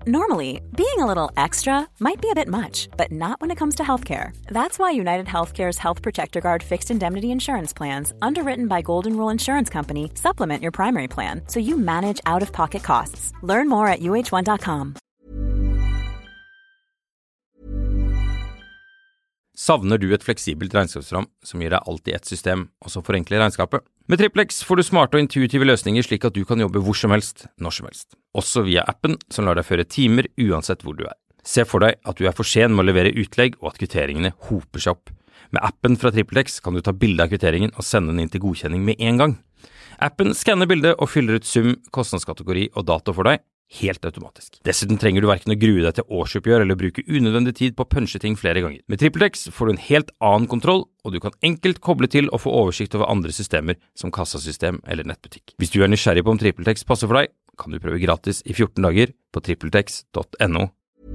Normally, being a little extra might be a bit much, but not when it comes to healthcare. That's why United Healthcare's Health Protector Guard fixed indemnity insurance plans, underwritten by Golden Rule Insurance Company, supplement your primary plan so you manage out-of-pocket costs. Learn more at uh1.com. Savner du et fleksibelt regnskapsprogram som gir deg alt i ett system, og som forenkler regnskapet? Med TrippelX får du smarte og intuitive løsninger slik at du kan jobbe hvor som helst, når som helst. Også via appen som lar deg føre timer uansett hvor du er. Se for deg at du er for sen med å levere utlegg og at kvitteringene hoper seg opp. Med appen fra TrippelX kan du ta bilde av kvitteringen og sende den inn til godkjenning med en gang. Appen skanner bildet og fyller ut sum, kostnadskategori og dato for deg, helt automatisk. Dessuten trenger du hverken å grue deg til årsoppgjør eller bruke unødvendig tid på å punche ting flere ganger. Med TrippelX får du en helt annen kontroll, og du kan enkelt koble til og få oversikt over andre systemer som kassasystem eller nettbutikk. Hvis du er nysgjerrig på om TrippelX passer for deg, kan du prøve gratis i 14 dager på trippeltex.no.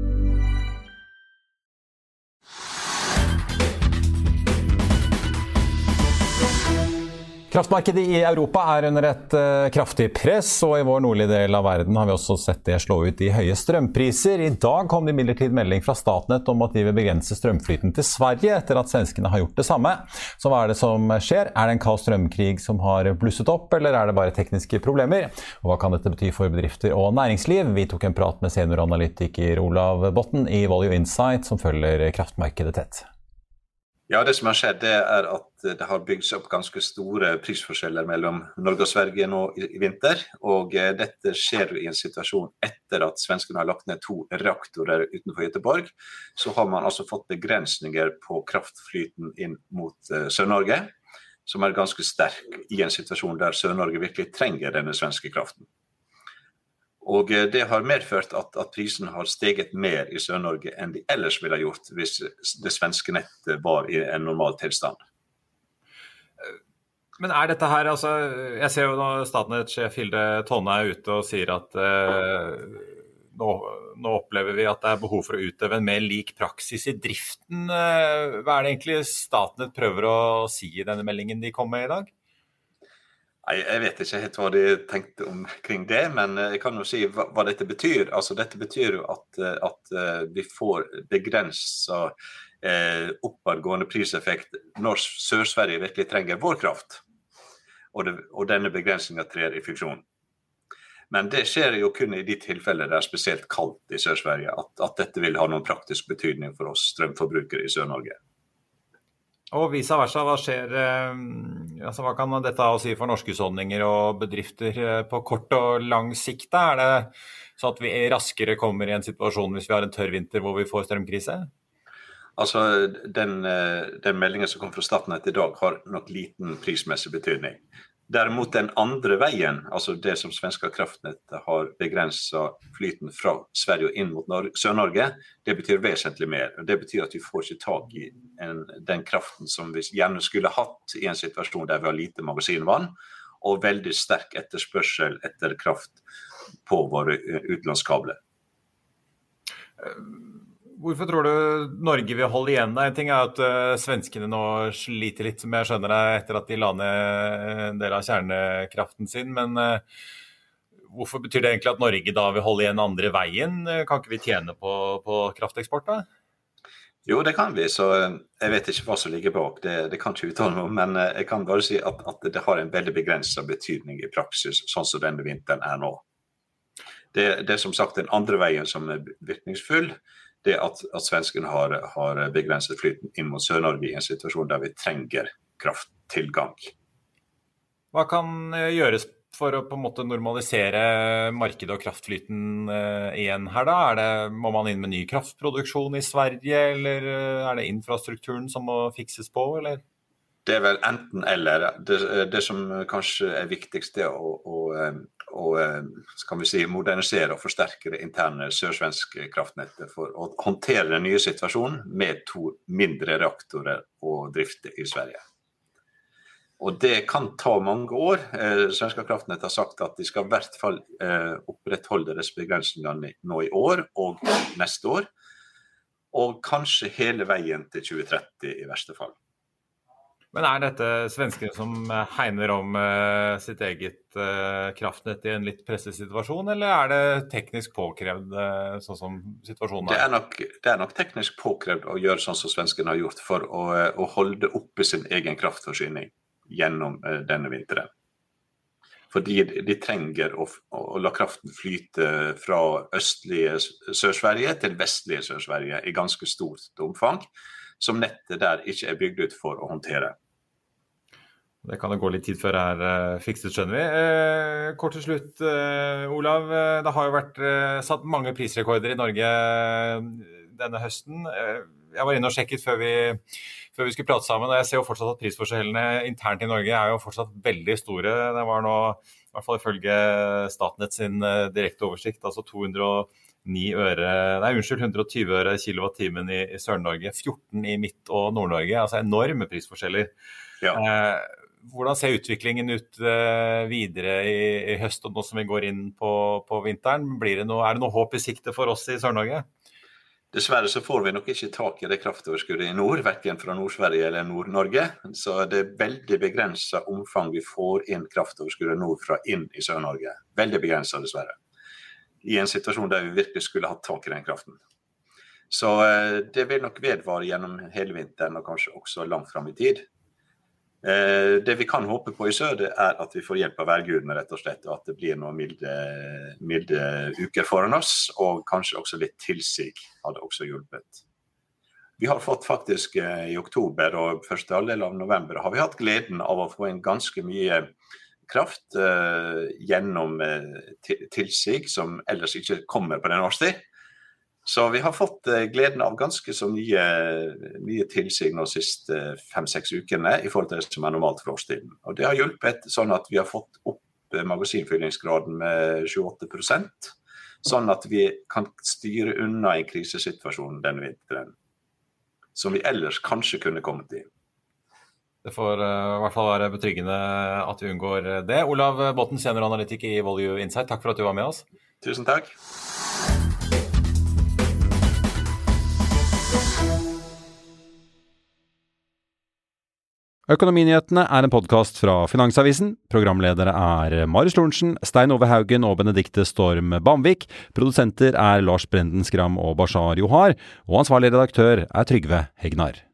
Kraftmarkedet i Europa er under et kraftig press, og i vår nordlige del av verden har vi også sett det slå ut i høye strømpriser. I dag kom det imidlertid melding fra Statnett om at de vil begrense strømflyten til Sverige etter at svenskene har gjort det samme. Så hva er det som skjer? Er det en kald strømkrig som har blusset opp, eller er det bare tekniske problemer? Og hva kan dette bety for bedrifter og næringsliv? Vi tok en prat med senioranalytiker Olav Botten i Volue Insight, som følger kraftmarkedet tett. Ja, det som har skjedd det er at det har bygd seg opp ganske store prisforskjeller mellom Norge og Sverige nå i vinter, og dette skjer i en situasjon etter at svenskene har lagt ned 2 reaktorer utenfor Göteborg. Så har man altså fått begrensninger på kraftflyten inn mot Sør-Norge, som er ganske sterk i en situasjon der Sør-Norge virkelig trenger denne svenske kraften. Og det har medført at prisen har steget mer i Sør-Norge enn de ellers ville ha gjort hvis det svenske nettet var i en normal tilstand. Men er dette her, altså, jeg ser jo når Statnett-sjef Hilde Tonne er ute og sier at nå opplever vi at det er behov for å utøve en mer lik praksis i driften. Hva er det egentlig Statnett prøver å si i denne meldingen de kom med i dag? Jeg vet ikke helt hva de tenkte omkring det, men jeg kan jo si hva dette betyr. Altså, dette betyr jo at vi får begrenset oppadgående priseffekt når Sør-Sverige virkelig trenger vår kraft, og denne begrensningen trer i funksjon. Men det skjer jo kun i de tilfeller det er spesielt kaldt i Sør-Sverige, at dette vil ha noen praktisk betydning for oss strømforbrukere i Sør-Norge. Og vice versa, hva skjer, altså hva kan dette ha å si for norske husholdninger og bedrifter på kort og lang sikt? Er det så at vi raskere kommer i en situasjon hvis vi har en tørr vinter hvor vi får strømkrise? Altså, den meldingen som kom fra Statnett i dag har nok liten prismessig betydning. Derimot den andre veien, altså det som svenska kraftnettet har begrenset flyten fra Sverige og inn mot Sør-Norge, det betyr vesentlig mer. Det betyr at vi får ikke tag i den kraften som vi gjerne skulle hatt i en situasjon der vi har lite magasinvann, og veldig sterk etterspørsel etter kraft på våre utenlandskabler. Hvorfor tror du Norge vil holde igjen? En ting er at svenskene nå sliter litt, som jeg skjønner det, etter at de la ned en del av kjernekraften sin, men hvorfor betyr det egentlig at Norge da vil holde igjen andre veien? Kan ikke vi tjene på krafteksport da? Jo, det kan vi, så jeg vet ikke hva som ligger bak, det kan ikke uttale meg om, men jeg kan bare si at det har en veldig begrenset betydning i praksis, sånn som denne vinteren er nå. Det er som sagt den andre veien som er virkningsfull, det at svenskene har begrenset flyten inn mot Sør-Norge i en situasjon der vi trenger krafttilgang. Hva kan gjøres for å på en måte normalisere markedet og kraftflyten igjen her da? Må man inn med ny kraftproduksjon i Sverige, eller er det infrastrukturen som må fikses på, eller? Det er vel enten eller. Det som kanskje er viktigst er å kan vi si, modernisere og forsterke det interne sørsvenske kraftnettet for å håndtere den nye situasjonen med 2 mindre reaktorer å drifte i Sverige. Og det kan ta mange år. Svenska kraftnett har sagt at de skal i hvert fall opprettholde disse begrensningene nå i år og neste år, og kanskje hele veien til 2030 i verste fall. Men dette svenskene som hegner om sitt eget kraftnett i en litt presset situasjon, eller det teknisk påkrevd sånn som situasjonen Det er nok teknisk påkrevd å gjøre sånn som svenskene har gjort for å holde oppe sin egen kraftforsyning gjennom denne vinteren. Fordi de trenger å la kraften flyte fra østlige Sør-Sverige til vestlige Sør-Sverige i ganske stort omfang, som nettet der ikke bygd ut for å håndtere. Det kan gå litt tid før fikset, skjønner vi. Kort til slutt, Olav, det har jo vært satt mange prisrekorder i Norge denne høsten. Jeg var inne og sjekket før vi skulle prate sammen, og jeg ser jo fortsatt at prisforskjellene internt i Norge jo fortsatt veldig store. Det var nå, i hvert fall ifølge Statnett sin direkte oversikt, altså 120 øre kilowattimen i Sør-Norge, 14 i Midt- og Nord-Norge, altså enorme prisforskjeller. Ja. Hvordan ser utviklingen ut videre i høst, og nå som vi går inn på vinteren? Det noe håp i sikte for oss i Sør-Norge? Dessverre så får vi nok ikke tak i det kraftoverskuddet i nord, hverken fra Nord-Sverige eller Nord-Norge. Så det veldig begrenset omfang vi får inn kraftoverskuddet nordfra inn i Sør-Norge. Veldig begrenset, dessverre. I en situasjon der vi virkelig skulle hatt tak i den kraften. Så det vil nok vedvare gjennom hele vinteren, og kanskje også langt frem i tid. Det vi kan håpe på i sør, det at vi får hjelp av værgudene, rett og slett, og at det blir noen milde uker foran oss, og kanskje også litt tilsig hadde også hjulpet. Vi har fått faktisk i oktober og første halvdel av november har vi hatt gleden av å få en ganske mye kraft gjennom tilsig som ellers ikke kommer på den årstid. Så vi har fått gleden av ganske så mye tilsig nå siste 5-6 ukene i forhold til det som normalt for årstiden. Og det har hjulpet sånn at vi har fått opp magasinfyllingsgraden med 28%, sånn at vi kan styre unna en krisesituasjon denne vinteren, som vi ellers kanskje kunne kommet i. Det får i hvert fall være betryggende at vi unngår det. Olav Botten, senioranalytiker i Volue Insight, takk for at du var med oss. Tusen takk. Økonominyhetene en podcast fra Finansavisen. Programledere Marius Lorentzen, Stein Ove Haugen og Benedikte Storm Bamvik. Produsenter Lars Brenden Skram og Bashar Johar. Og ansvarlig redaktør Trygve Hegnar.